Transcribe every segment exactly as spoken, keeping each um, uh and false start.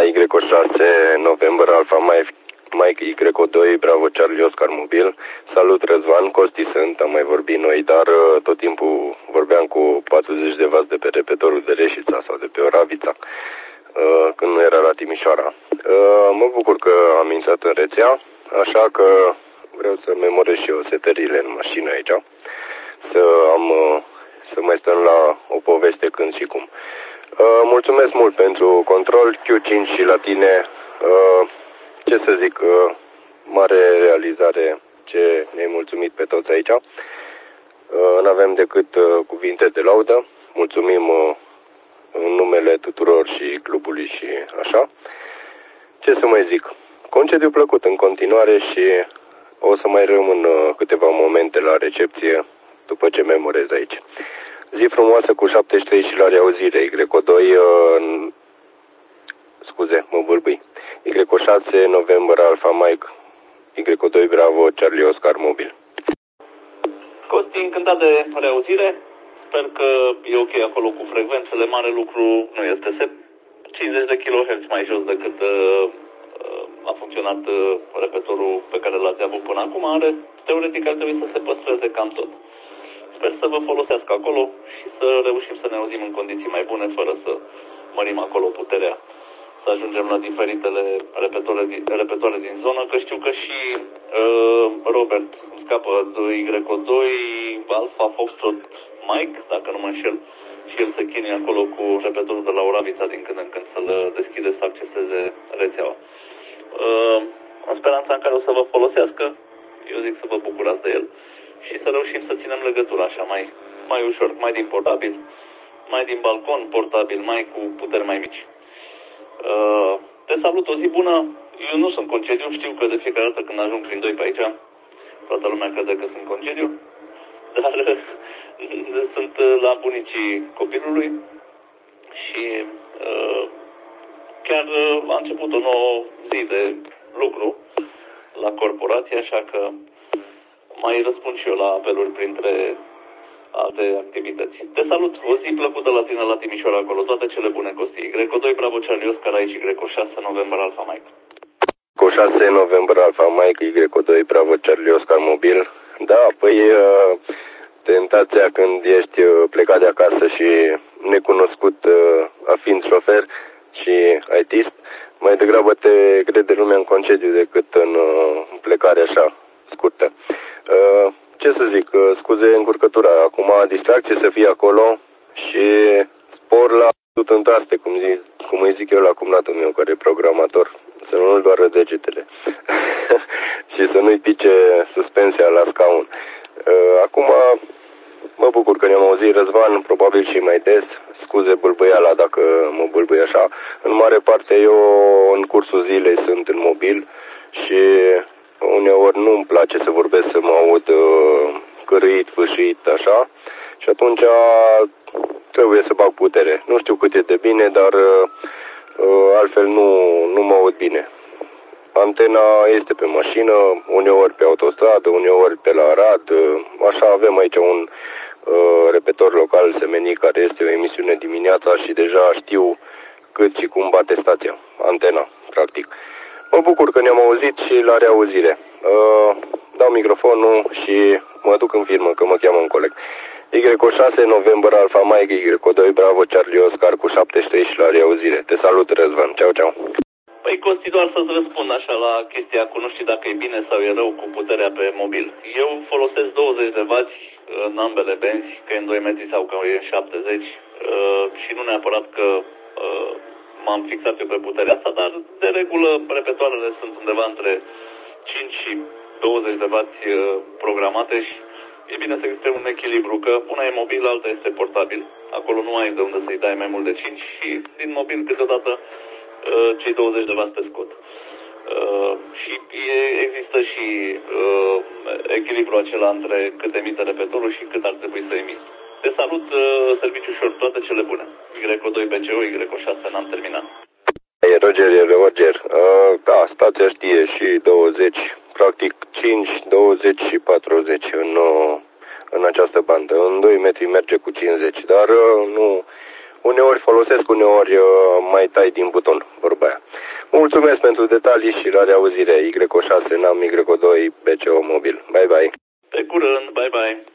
Y O șase, November Alpha Mike, Mike Y O doi, Bravo Charlie Oscar Mobil. Salut Răzvan, Costi sunt, am mai vorbit noi, dar tot timpul vorbeam cu patruzeci de vați de pe repetorul de Reșița sau de pe Oravița, când nu era la Timișoara. Mă bucur că am intrat în rețea, așa că vreau să memorez și eu setările în mașină aici, să am, să mai stăm la o poveste când și cum. Mulțumesc mult pentru control, Q cinci și la tine. Ce să zic, mare realizare, ce ne-ai mulțumit pe toți aici. Nu avem decât cuvinte de laudă. Mulțumim în numele tuturor și clubului și așa. Ce să mai zic? Concediu plăcut în continuare și o să mai rămân câteva momente la recepție după ce memorez aici. Zi frumoasă cu șaptezeci și trei și la reauzire. Y O doi, în... scuze, mă bâlbâi. Y O șase, November Alpha Mike, Y O doi, Bravo Charlie Oscar Mobil. Costi, încântat de reauzire. Sper că e ok acolo cu frecvențele. Mare lucru nu este. Se cincizeci de kilohertz mai jos decât uh, a funcționat uh, repetorul pe care l-ați avut până acum. Are, teoretic ar trebui să se păstreze cam tot. Sper să vă folosească acolo și să reușim să ne auzim în condiții mai bune, fără să mărim acolo puterea, să ajungem la diferitele repetoare din, repetoare din zonă, că știu că și uh, Robert îmi scapă Y O doi, Alpha Foxtrot Mike, dacă nu mă înșel, și el se chinuie acolo cu repetorul de la Oravița din când în când să-l deschide, să acceseze rețeaua. Uh, în speranța în care o să vă folosească, eu zic să vă bucurați de el și să reușim să ținem legătura așa mai, mai ușor, mai din portabil, mai din balcon portabil, mai cu puteri mai mici. Uh, te salut, o zi bună. Eu nu sunt concediu, știu că de fiecare dată când ajung prin doi pe aici, toată lumea crede că sunt concediu, dar sunt la bunicii copilului și uh, chiar a început o nouă zi de lucru la corporație, așa că mai răspund și eu la apeluri printre alte activități. Te salut, o zi plăcută la tine la Timișoara acolo, toate cele bune, Costi. Y O doi, Bravo Charlie Oscar, aici Y O șase, November Alpha Mike. Y O șase, November Alpha Mike, Y O doi, Bravo Charlie Oscar Mobil. Da, păi tentația când ești plecat de acasă și necunoscut a fiind șofer și I T-ist, mai degrabă te crede lumea în concediu decât în plecare așa scurtă. Ce să zic, scuze încurcătura, acum distracție să fie acolo și spor la tot în taste, cum, zi, cum îi zic eu la cumnatul meu care e programator, să nu-l doară degetele și să nu-i pice suspensia la scaun. Acum mă bucur că ne-am auzit, Răzvan, probabil și mai des, scuze bâlbâiala dacă mă bâlbâi așa. În mare parte eu în cursul zilei sunt în mobil și uneori nu-mi place să vorbesc, să mă aud uh, cărâit, fâșit, așa, și atunci trebuie să bag putere. Nu știu cât e de bine, dar uh, altfel nu, nu mă aud bine. Antena este pe mașină, uneori pe autostradă, uneori pe la Arad, uh, așa avem aici un uh, repetor local Semenii, care este o emisiune dimineața și deja știu cât și cum bate stația, antena, practic. Mă bucur că ne-am auzit și la reauzire. Uh, dau microfonul și mă duc în firmă, că mă cheamă un coleg. Y O șase, November Alpha Mike, Y O doi, Bravo Charlie Oscar cu șaptezeci și trei și la reauzire. Te salut, Răzvan. Ceau, ceau. Păi, Costi, doar să-ți răspund așa la chestia cu nu știu dacă e bine sau e rău cu puterea pe mobil. Eu folosesc douăzeci de vați în ambele benzi, că e în doi metri sau că e în șaptezeci, uh, și nu neapărat că uh, m-am fixat eu pe puterea asta, dar de regulă repetoarele sunt undeva între cinci și douăzeci de vați programate și e bine să existe un echilibru, că una e mobil, alta este portabil. Acolo nu ai de unde să-i dai mai mult de cinci și din mobil câteodată cei douăzeci de vați te scot. Și există și echilibru acela între cât emite repetorul și cât ar trebui să emiți. Te salut, serviciu ușor, toate cele bune. Y O doi B C O, Y O șase, n-am terminat. E Roger, e Roger. Uh, da, stația știe și douăzeci, practic cinci, douăzeci și patruzeci în, uh, în această bandă. În doi metri merge cu cincizeci, dar uh, nu, uneori folosesc, uneori uh, mai tai din buton, vorba aia. Mulțumesc pentru detalii și la reauzire. Y O șase N A M, Y O doi B C O Mobil. Bye bye. Pe curând, bye bye.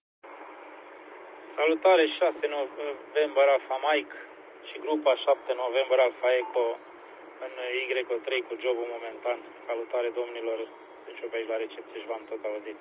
Salutare șase November Alpha Mike și grupa șapte November Alpha Echo în Y O trei cu jobul momentan. Salutare domnilor, deci eu pe aici la recepție și v-am tot auzit.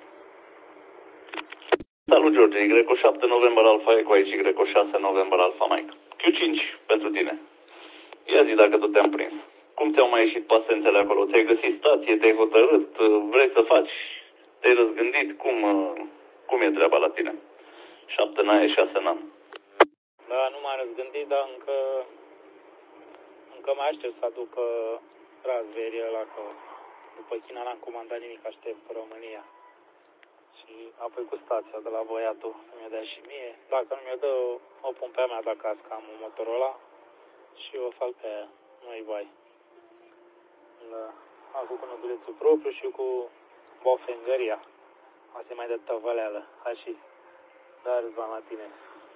Salut George, Y O șapte November Alpha Echo aici, Y O șase November Alpha Mike. Q cinci pentru tine. Ia zi dacă tot te-am prins. Cum ți-au mai ieșit pasențele acolo? Ți-ai găsit stație, te-ai hotărât, vrei să faci, te-ai răzgândit? Cum, cum e treaba la tine? șapte n-ai, șase n-am. Da, nu m-am răzgândit, dar încă, încă mai aștept să aducă Raspberry ăla, că după China n-am comandat nimic, aștept pe România. Și apoi cu stația de la băiatul mi-a dat și mie. Dacă nu mi-o dă, o pun pe a mea de acasă, că am un Motorola și o fac pe aia, nu-i bai. Da. Am făcut nodulețul propriu și cu bofengăria. Asta e mai de tăvăleală. Hai și da, Răzvan, la tine.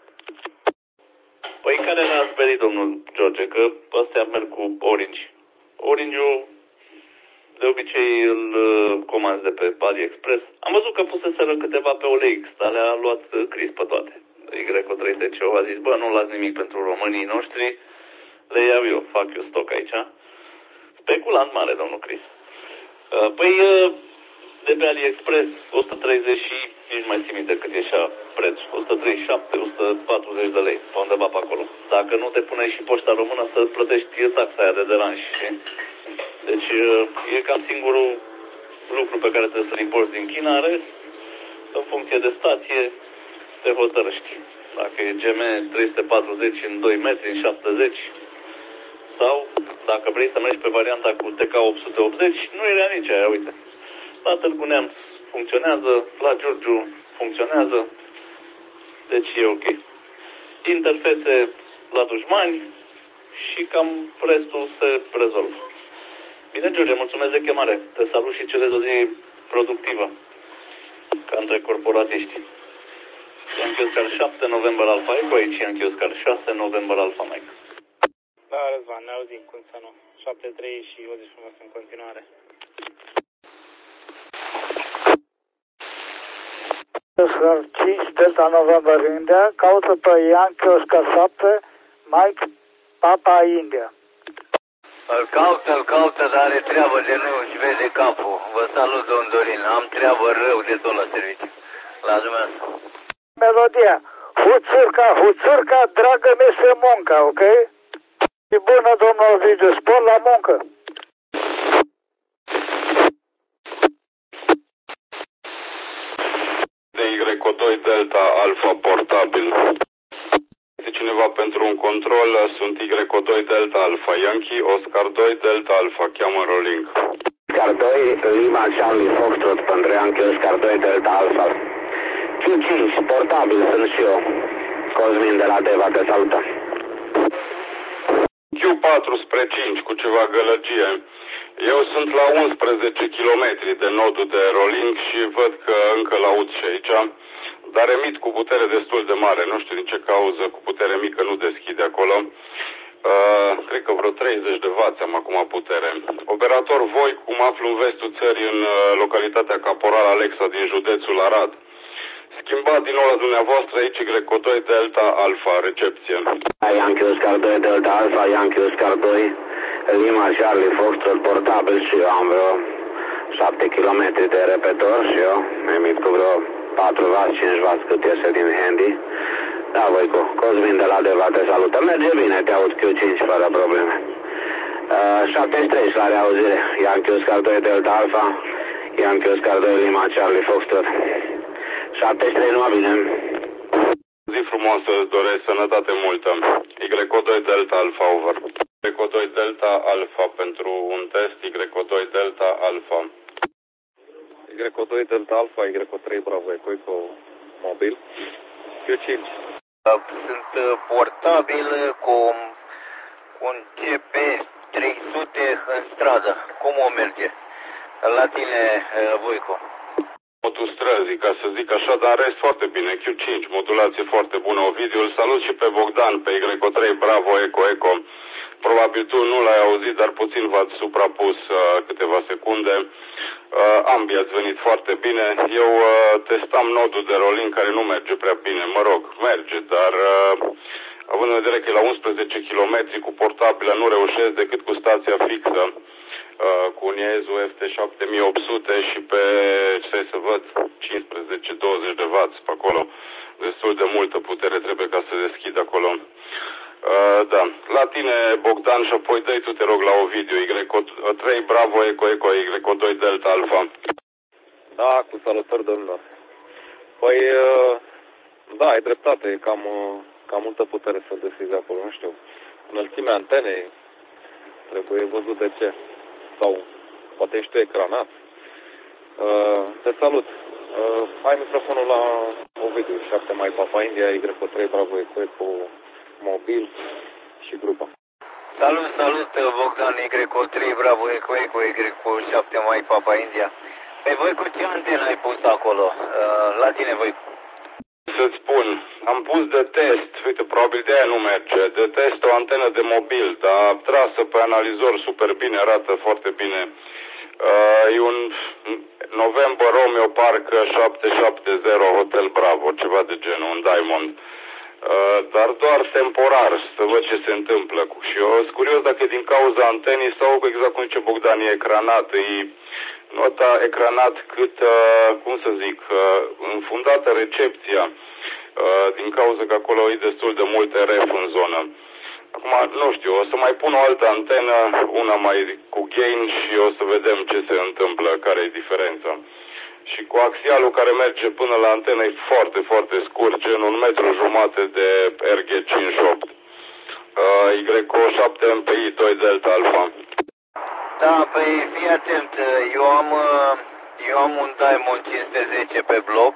Păi care l-a sperit, domnul George? Că ăstea merg cu Orange. Orange-ul de obicei îl comanzi de pe AliExpress. Am văzut că puseseră câteva pe O L X, dar le-a luat Chris pe toate. Y O trei D C O a zis, bă, nu las nimic pentru românii noștri, le iau eu, fac eu stoc aici. Speculant mare, domnul Chris. Păi, de pe AliExpress, o sută treizeci și, nici mai țin minte cât ieșea preț, o sută treizeci și șapte, o sută patruzeci de lei, pe undeva pe acolo. Dacă nu te pune și poșta română să plătești taxa aia de deranj, știi? Deci, e cam singurul lucru pe care trebuie să-l importi din China, rest, în funcție de stație, te hotărăști. Dacă e G M trei sute patruzeci în doi metri, în șaptezeci, sau dacă vrei să mergi pe varianta cu T K opt sute optzeci, nu e rea nici aia, uite. La Târgu Neamț funcționează, la Giurgiu funcționează, deci e ok. Interfețe la dușmani și cam restul se rezolvă. Bine, George, mulțumesc de chemare. Te salut și cele o zi productivă, ca între corporatiști. Yankee Oscar șapte November Alpha Echo, aici Yankee Oscar șase November Alpha Mike. Da, Răzvan, ne auzim, cum să nu. șapte trei și o zi frumos în continuare. Oscar cinci Delta November India, caută pe Yankee Oscar șapte Mike Papa India. Îl caută, îl caută, dar are treabă de nu își vede capul. Vă salut, domn Dorin, am treabă rău de tot la serviciu. La dumneavoastră. Melodia. Huțurca, huțurca, dragă mi se munca, ok? Și bună, domnul Ovidiu, spor la muncă. De Y O doi Delta Alpha portabil. Este cineva pentru un control, sunt Y O doi Delta Alpha Yankee, Oscar doi Delta Alpha, cheamă rolling. Oscar doi, Lima Charlie Foxtrot pentru Yankee, Oscar doi Delta Alpha. Q cinci, portabil sunt și eu. Cosmin de la Deva, te salută. Q patru spre cinci, cu ceva gălăgie. Eu sunt la unsprezece kilometri de nodul de rolling și văd că încă l-aud și aici, dar emit cu putere destul de mare. Nu știu din ce cauză, cu putere mică nu deschide acolo. Uh, cred că vreo treizeci de wați am acum putere. Operator voi, cum aflu în vestul țării, în uh, localitatea Caporal Alexa din județul Arad. Schimbat din nou la dumneavoastră aici Y O doi Delta Alpha, recepție. Yankee Oscar doi Delta Alpha, Yankee Oscar doi, Lima Charlie Foxtrot portabil și eu am vreo șapte kilometri de repetor și eu emit cu vreo patru wați, cinci wați cât iese din handy. Da, voi cu Cosmin de la Deva, te salută. Merge bine, te aud Q cinci fără probleme. Uh, șaptezeci și trei la reauzire. Yankee Oscar doi Delta Alpha, Yankee Oscar doi Lima Charlie Foxtrot. șaptezeci și trei, numai bine. Zi frumoasă, îți doresc sănătate multă. Y O doi Delta Alpha, over. Y O doi Delta Alpha pentru un test, Y O doi Delta Alpha. Y O doi Delta Alpha, Y O trei Bravo Echo Echo mobil. Q cinci. Sunt portabil cu un G P trei sute în stradă. Cum o merge? La tine, Voico. Autostrăzii, ca să zic așa, dar în rest foarte bine. Q cinci, modulație foarte bună. Ovidiu, îl salut și pe Bogdan, pe Y O trei Bravo Echo Echo. probabil tu nu l-ai auzit, dar puțin v-ați suprapus uh, câteva secunde. Uh, ambii ați venit foarte bine. Eu uh, testam nodul de rolling care nu merge prea bine. Mă rog, merge, dar uh, având în vedere că e la unsprezece kilometri cu portabilă, nu reușesc decât cu stația fixă, uh, cu un Iezu F T șapte mii opt sute și pe, ce să văd, cincisprezece douăzeci de watt pe acolo. Destul de multă putere trebuie ca să deschid acolo. Uh, da. La tine, Bogdan, și apoi dă-i tu, te rog, la Ovidiu. Y trei Bravo Eco Eco Y doi Delta Alpha. Da, cu salutări, domnilor. Păi, uh, da, ai dreptate, e cam, uh, cam multă putere să deschizi acolo, nu știu. Înălțimea antenei trebuie văzut de ce. Sau poate ești tu ecranat. Uh, te salut. Uh, ai microfonul la Ovidiu, șapte mai Papa India, Y trei Bravo Eco Eco mobil și grupa. Salut, salut, Bogdan, Y trei Bravo Eco Eco Y șapte mai Papa India. Pe voi cu ce antenă ai pus acolo? Uh, la tine voi? Să-ți spun, am pus de test, uite, probabil de aia nu merge, de test o antenă de mobil, dar trasă pe analizor super bine, arată foarte bine. Uh, e un November Romeo Park șapte șapte zero Hotel Bravo, ceva de genul, un Diamond. Uh, dar doar temporar, să văd ce se întâmplă. Și eu sunt curios dacă e din cauza antenii sau exact cum zice Bogdan, e ecranat, e nota ecranat cât, uh, cum să zic, uh, înfundată recepția, uh, din cauza că acolo e destul de multe ref în zonă. Acum, nu știu, o să mai pun o altă antenă, una mai cu gain și o să vedem ce se întâmplă, care e diferența. Și cu axialul care merge până la antenă e foarte, foarte scurt, gen un metru jumate de R G cincizeci și opt. Uh, Y șapte M P I doi Delta Alpha. Da, păi fii atent, eu am, eu am un Diamond cinci sute zece pe bloc.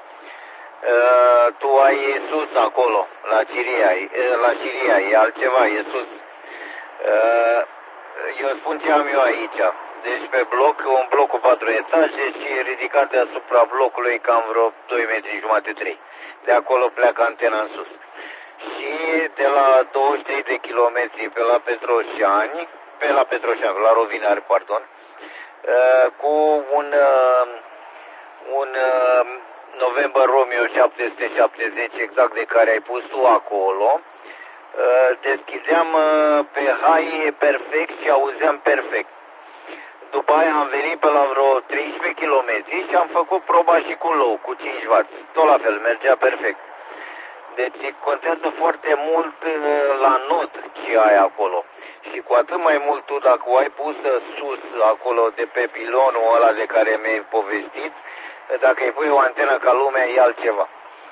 Uh, tu ai sus acolo, la Ciria, la Ciria, e altceva, e sus. Uh, eu spun ce am eu aici. Deci pe bloc, un bloc cu patru etaje și ridicat deasupra blocului cam vreo doi metri jumate, trei. De acolo pleacă antena în sus. Și de la douăzeci și trei de kilometri pe la Petroșani, pe la Petroșani, la Rovinari, pardon, cu un, un November Romeo șapte sute șaptezeci, exact de care ai pus tu acolo, deschideam pe high perfect și auzeam perfect. După aia am venit pe la vreo treisprezece kilometri și am făcut proba și cu low, cu cinci watt. Tot la fel, mergea perfect. Deci contează foarte mult la not ce ai acolo. Și cu atât mai mult tu dacă o ai pusă sus acolo de pe pilonul ăla de care mi-ai povestit, dacă îi pui o antenă ca lumea e altceva.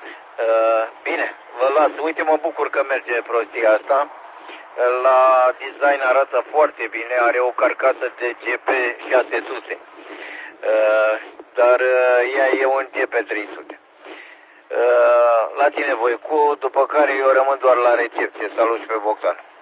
Bine, vă las. Uite, mă bucur că merge prostia asta. La design arată foarte bine, are o carcasă de G P șase sute, dar ea e un G P trei sute. La tine, Voicu, după care eu rămân doar la recepție. Salut și pe Bogdan.